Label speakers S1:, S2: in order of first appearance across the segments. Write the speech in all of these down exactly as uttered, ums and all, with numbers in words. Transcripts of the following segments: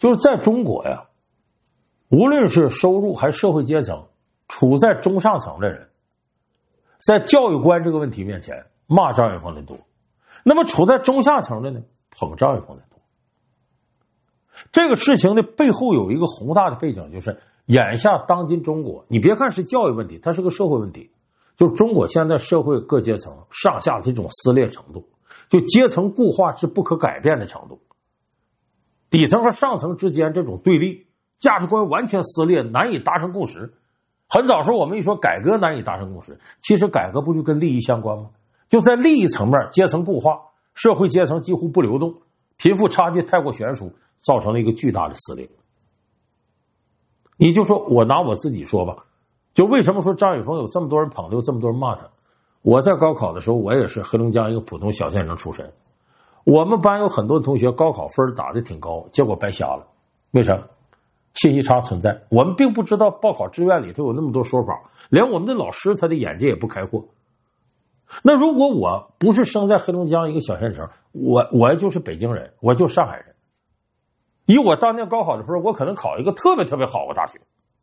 S1: 就是在中国呀，无论是收入还是社会阶层，处在中上层的人，在教育观这个问题面前骂张雪峰的多，那么处在中下层的呢，捧张雪峰的多。这个事情的背后有一个宏大的背景，就是眼下当今中国，你别看是教育问题，它是个社会问题，就是中国现在社会各阶层上下这种撕裂程度，就阶层固化是不可改变的程度，底层和上层之间这种对立，价值观完全撕裂，难以达成共识。很早时候我们一说改革难以达成共识，其实改革不就跟利益相关吗？就在利益层面阶层固化，社会阶层几乎不流动，贫富差距太过悬殊，造成了一个巨大的撕裂。你就说我拿我自己说吧，就为什么说张雪峰有这么多人捧他，有这么多人骂他。我在高考的时候，我也是黑龙江一个普通小县城出身，我们班有很多同学高考分打得挺高，结果白瞎了。为什么？信息差存在，我们并不知道报考志愿里头有那么多说法，连我们的老师他的眼界也不开阔。那如果我不是生在黑龙江一个小县城，我我就是北京人，我就上海人，以我当年高考的分，我可能考一个特别特别好的大学。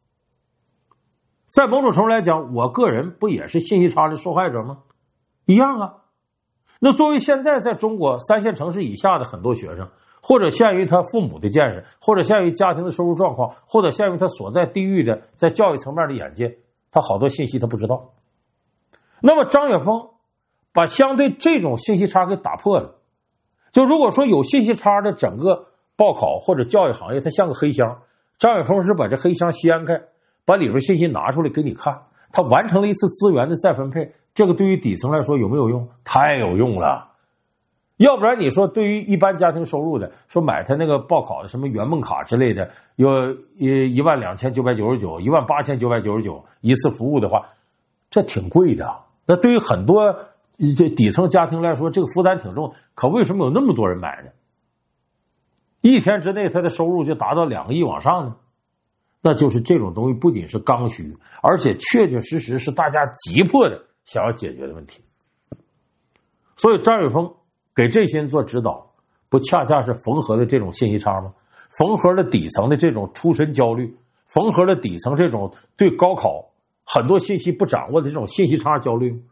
S1: 在某种程度来讲，我个人不也是信息差的受害者吗？一样啊。那作为现在在中国三线城市以下的很多学生，或者限于他父母的见识，或者限于家庭的收入状况，或者限于他所在地域的在教育层面的眼界，他好多信息他不知道。那么张雪峰把相对这种信息差给打破了。就如果说有信息差的整个报考或者教育行业，它像个黑箱，张雪峰是把这黑箱掀开，把里边信息拿出来给你看，他完成了一次资源的再分配。这个对于底层来说有没有用？太有用了。要不然你说对于一般家庭收入的，说买他那个报考的什么圆梦卡之类的，有一万两千九百九十九、一万八千九百九十九一次服务的话，这挺贵的。那对于很多这底层家庭来说，这个负担挺重。可为什么有那么多人买呢？一天之内他的收入就达到两个亿往上呢？那就是这种东西不仅是刚需，而且确确实实是大家急迫的想要解决的问题。所以张雪峰给这些人做指导，不恰恰是缝合了这种信息差吗？缝合了底层的这种出身焦虑，缝合了底层这种对高考很多信息不掌握的这种信息差焦虑。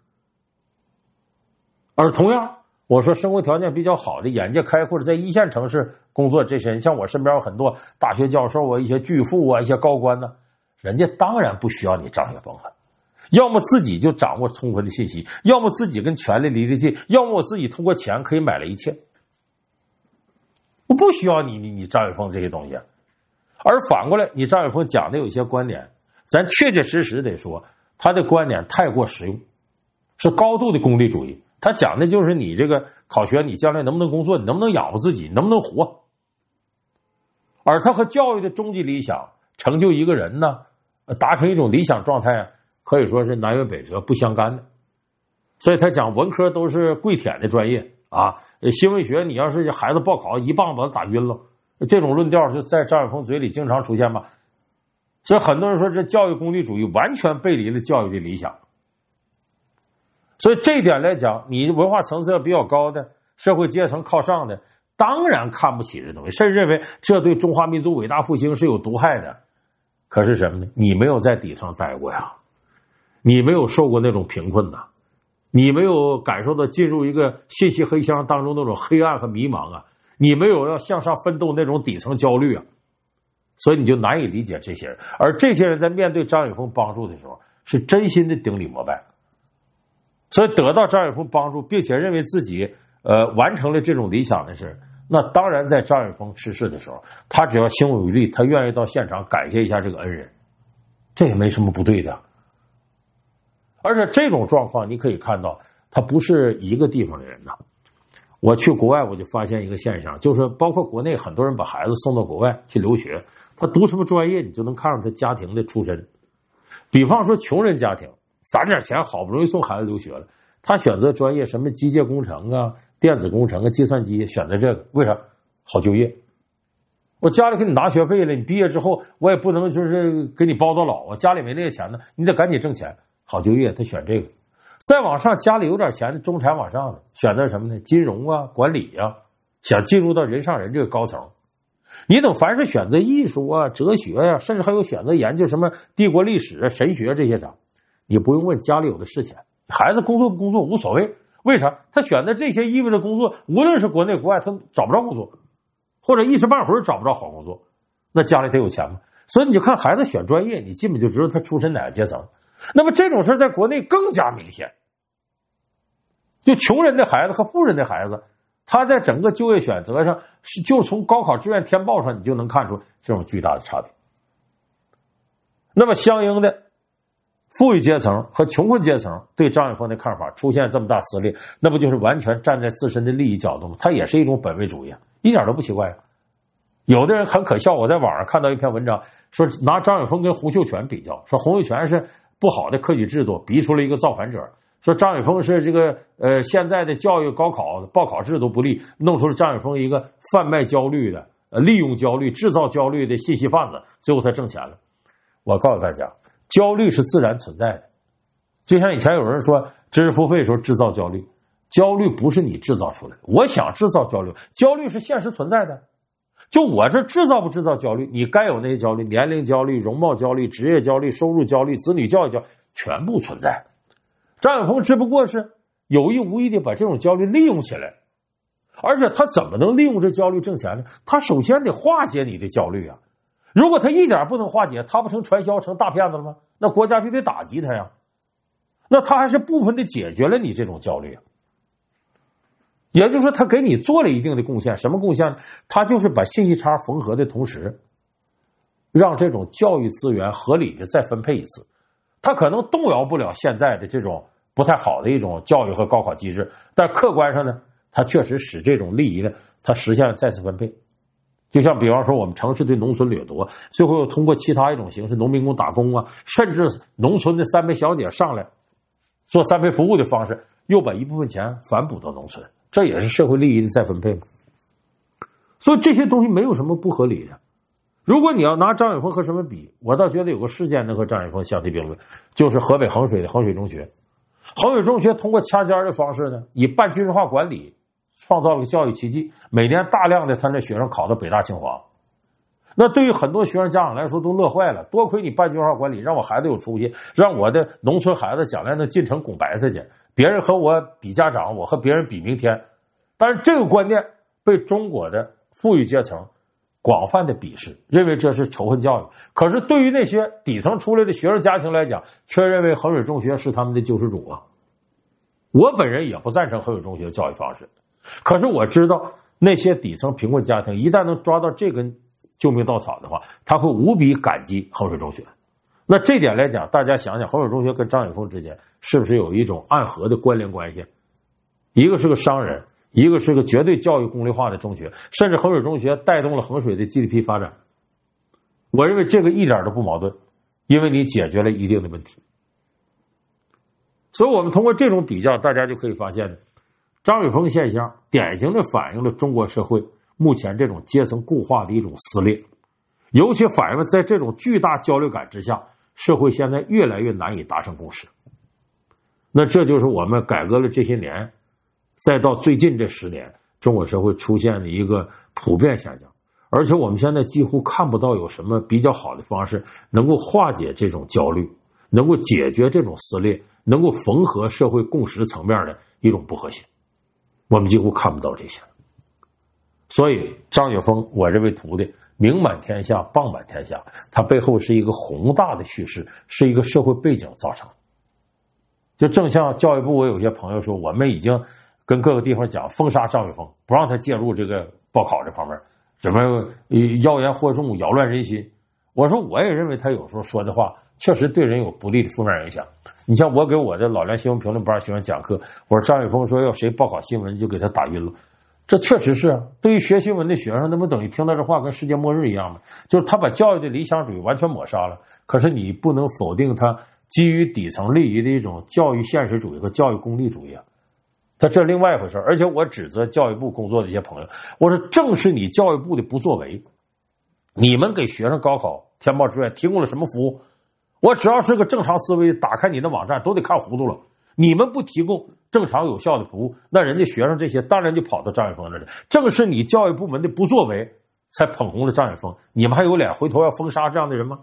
S1: 而同样，我说生活条件比较好的、眼界开阔的，在一线城市工作这些人，像我身边有很多大学教授啊、一些巨富啊、一些高官呢，人家当然不需要你张雪峰了。要么自己就掌握充分的信息，要么自己跟权力离得近，要么我自己通过钱可以买了一切。我不需要你你你张雪峰这些东西。而反过来，你张雪峰讲的有一些观点，咱确确实实得说，他的观点太过实用，是高度的功利主义。他讲的就是你这个考学，你将来能不能工作，你能不能养活自己，你能不能活。而他和教育的终极理想，成就一个人呢，达成一种理想状态啊，可以说是南辕北辙，不相干的。所以他讲文科都是跪舔的专业啊，新闻学你要是孩子报考一棒把他打晕了，这种论调是在张雪峰嘴里经常出现吧。所以很多人说这教育功利主义完全背离了教育的理想。所以这一点来讲，你文化层次比较高的，社会阶层靠上的，当然看不起这东西，甚至认为这对中华民族伟大复兴是有毒害的。可是什么呢？你没有在底层待过呀，你没有受过那种贫困呐，你没有感受到进入一个信息黑箱当中那种黑暗和迷茫啊，你没有要向上奋斗那种底层焦虑啊，所以你就难以理解这些人。而这些人在面对张雪峰帮助的时候，是真心的顶礼膜拜。所以得到张雪峰帮助，并且认为自己呃完成了这种理想的事，那当然在张雪峰逝世的时候，他只要心有余力，他愿意到现场感谢一下这个恩人，这也没什么不对的。而且这种状况你可以看到，他不是一个地方的人呐。我去国外我就发现一个现象，就是包括国内很多人把孩子送到国外去留学，他读什么专业你就能看出他家庭的出身。比方说穷人家庭，攒点钱好不容易送孩子留学了，他选择专业什么机械工程啊、电子工程啊、计算机，选择这个为啥？好就业。我家里给你拿学费了，你毕业之后我也不能就是给你包到老啊，家里没那些钱呢，你得赶紧挣钱，好就业，他选这个。再往上，家里有点钱的中产往上的，选择什么呢？金融啊、管理啊，想进入到人上人这个高层。 你等凡是选择艺术啊、哲学呀、啊，甚至还有选择研究什么帝国历史、神学这些啥，你不用问家里有的是钱，孩子工作不工作无所谓。为啥？他选择这些意味着工作，无论是国内国外，他找不着工作，或者一时半会儿找不着好工作，那家里得有钱吗？所以你就看孩子选专业，你基本就知道他出身哪个阶层。那么这种事在国内更加明显，就穷人的孩子和富人的孩子，他在整个就业选择上，就从高考志愿填报上，你就能看出这种巨大的差别。那么相应的，富裕阶层和穷困阶层对张雪峰的看法出现这么大撕裂，那不就是完全站在自身的利益角度吗？它也是一种本位主义，一点都不奇怪。有的人很可笑，我在网上看到一篇文章，说拿张雪峰跟洪秀全比较，说洪秀全是不好的科举制度逼出了一个造反者，说张雪峰是这个呃现在的教育高考报考制度不利，弄出了张雪峰一个贩卖焦虑的、呃利用焦虑、制造焦虑的信息贩子，最后他挣钱了。我告诉大家，焦虑是自然存在的，就像以前有人说知识付费的时候制造焦虑，焦虑不是你制造出来的，我想制造焦虑，焦虑是现实存在的。就我这制造不制造焦虑，你该有那些焦虑，年龄焦虑、容貌焦虑、职业焦虑、收入焦虑、子女教育焦虑，全部存在。张雪峰只不过是有意无意的把这种焦虑利用起来，而且他怎么能利用这焦虑挣钱呢？他首先得化解你的焦虑啊！如果他一点不能化解，他不成传销成大骗子了吗？那国家就得打击他呀。那他还是部分的解决了你这种焦虑啊。也就是说，他给你做了一定的贡献。什么贡献呢？他就是把信息差缝合的同时，让这种教育资源合理的再分配一次。他可能动摇不了现在的这种不太好的一种教育和高考机制，但客观上呢，他确实使这种利益呢，他实现了再次分配。就像比方说我们城市对农村掠夺，最后又通过其他一种形式，农民工打工啊，甚至农村的三陪小姐上来做三陪服务的方式，又把一部分钱反哺到农村，这也是社会利益的再分配嘛。所以这些东西没有什么不合理的。如果你要拿张雪峰和什么比，我倒觉得有个事件能和张雪峰相提并论，就是河北衡水的衡水中学。衡水中学通过掐尖的方式呢，以半军事化管理创造了个教育奇迹，每年大量的他那学生考到北大清华。那对于很多学生家长来说都乐坏了，多亏你半军事化管理，让我孩子有出息，让我的农村孩子将来能进城拱白菜去，别人和我比家长，我和别人比明天。但是这个观念被中国的富裕阶层广泛的鄙视，认为这是仇恨教育。可是对于那些底层出来的学生家庭来讲，却认为衡水中学是他们的救世主啊。我本人也不赞成衡水中学的教育方式，可是我知道那些底层贫困家庭一旦能抓到这根救命稻草的话，他会无比感激衡水中学。那这点来讲，大家想想衡水中学跟张雪峰之间是不是有一种暗合的关联关系？一个是个商人，一个是个绝对教育功利化的中学，甚至衡水中学带动了衡水的 G D P 发展。我认为这个一点都不矛盾，因为你解决了一定的问题。所以我们通过这种比较，大家就可以发现，张雪峰现象典型的反映了中国社会目前这种阶层固化的一种撕裂，尤其反映了在这种巨大焦虑感之下，社会现在越来越难以达成共识。那这就是我们改革了这些年，再到最近这十年，中国社会出现的一个普遍现象。而且我们现在几乎看不到有什么比较好的方式能够化解这种焦虑，能够解决这种撕裂，能够缝合社会共识层面的一种不和谐，我们几乎看不到这些。所以张雪峰我认为图的名满天下棒满天下，它背后是一个宏大的叙事，是一个社会背景造成。就正像教育部，我有些朋友说，我们已经跟各个地方讲封杀张雪峰，不让他介入这个报考这方面，什么妖言惑众，扰乱人心。我说我也认为他有时候说的话确实对人有不利的负面影响。你像我给我的老梁新闻评论班学员讲课，我说张雪峰说要谁报考新闻就给他打晕了，这确实是啊。对于学新闻的学生，那不等于听到这话跟世界末日一样吗？就是他把教育的理想主义完全抹杀了。可是你不能否定他基于底层利益的一种教育现实主义和教育功利主义啊，他这另外一回事。而且我指责教育部工作的一些朋友，我说正是你教育部的不作为，你们给学生高考填报志愿提供了什么服务？我只要是个正常思维，打开你的网站都得看糊涂了。你们不提供正常有效的服务，那人家学生这些当然就跑到张雪峰那里。正是你教育部门的不作为， 才捧红了张雪峰，你们还有脸回头要封杀这样的人吗？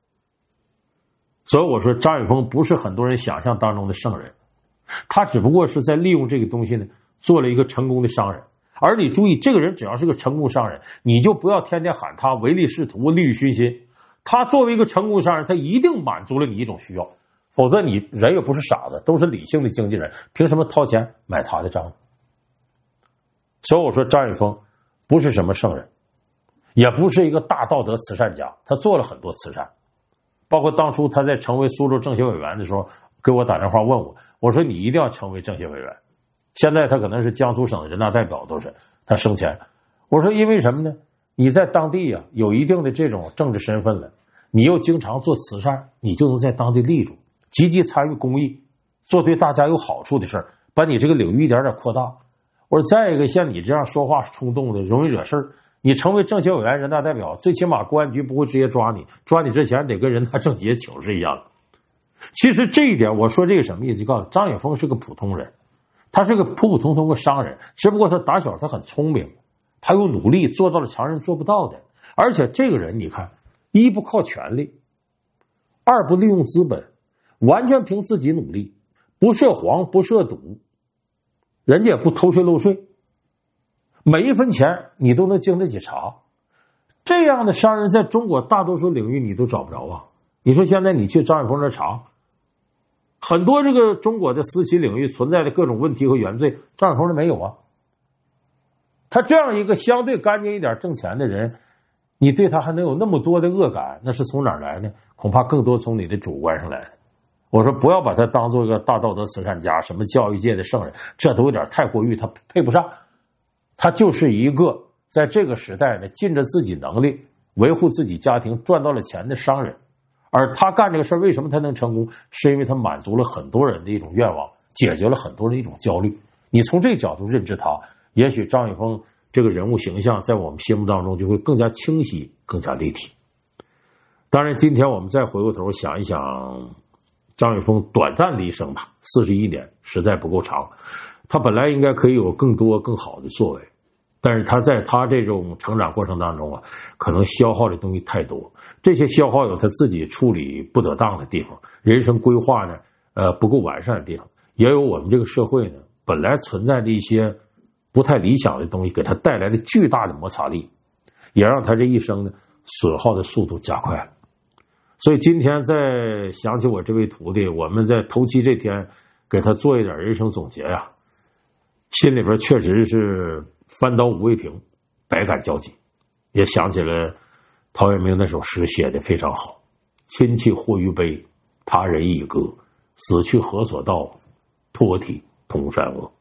S1: 所以我说，张雪峰不是很多人想象当中的圣人，他只不过是在利用这个东西呢，做了一个成功的商人。而你注意，这个人只要是个成功商人，你就不要天天喊他唯利是图、利欲熏心。他作为一个成功商人，他一定满足了你一种需要，否则你人也不是傻子，都是理性的经纪人，凭什么掏钱买他的账？所以我说，张雪峰不是什么圣人，也不是一个大道德慈善家，他做了很多慈善，包括当初他在成为苏州政协委员的时候，给我打电话问我，我说你一定要成为政协委员。现在他可能是江苏省人大代表，都是他生前。我说因为什么呢？你在当地啊有一定的这种政治身份了，你又经常做慈善，你就能在当地立住，积极参与公益，做对大家有好处的事儿，把你这个领域一点点扩大。我说再一个，像你这样说话冲动的，容易惹事儿。你成为政协委员、人大代表，最起码公安局不会直接抓你，抓你之前得跟人大政协请示一样。其实这一点，我说这个什么意思？就告诉张雪峰是个普通人，他是个普普通通的商人，只不过他打小他很聪明，他又努力做到了常人做不到的。而且这个人你看，一不靠权力，二不利用资本，完全凭自己努力，不涉黄不涉赌，人家也不偷税漏税，每一分钱你都能经得起查。这样的商人在中国大多数领域你都找不着啊。你说现在你去张雪峰那查，很多这个中国的私企领域存在的各种问题和原罪，张雪峰那没有啊。他这样一个相对干净一点挣钱的人，你对他还能有那么多的恶感，那是从哪儿来呢？恐怕更多从你的主观上来的。我说不要把他当做一个大道德慈善家，什么教育界的圣人，这都有点太过誉，他配不上。他就是一个在这个时代呢，尽着自己能力维护自己家庭赚到了钱的商人。而他干这个事儿，为什么他能成功？是因为他满足了很多人的一种愿望，解决了很多人的一种焦虑。你从这个角度认知他，也许张雪峰这个人物形象在我们心目当中就会更加清晰，更加立体。当然今天我们再回过头想一想张雪峰短暂的一生吧，四十一年实在不够长，他本来应该可以有更多更好的作为，但是他在他这种成长过程当中啊，可能消耗的东西太多，这些消耗有他自己处理不得当的地方，人生规划呢呃不够完善的地方，也有我们这个社会呢本来存在的一些不太理想的东西给他带来的巨大的摩擦力，也让他这一生呢损耗的速度加快了。所以今天再想起我这位徒弟，我们在头七这天给他做一点人生总结呀，心里边确实是翻刀无未平，百感交集。也想起了陶渊明那首诗写的非常好，亲戚或于悲，他人亦歌，死去何所道，托体同山阿。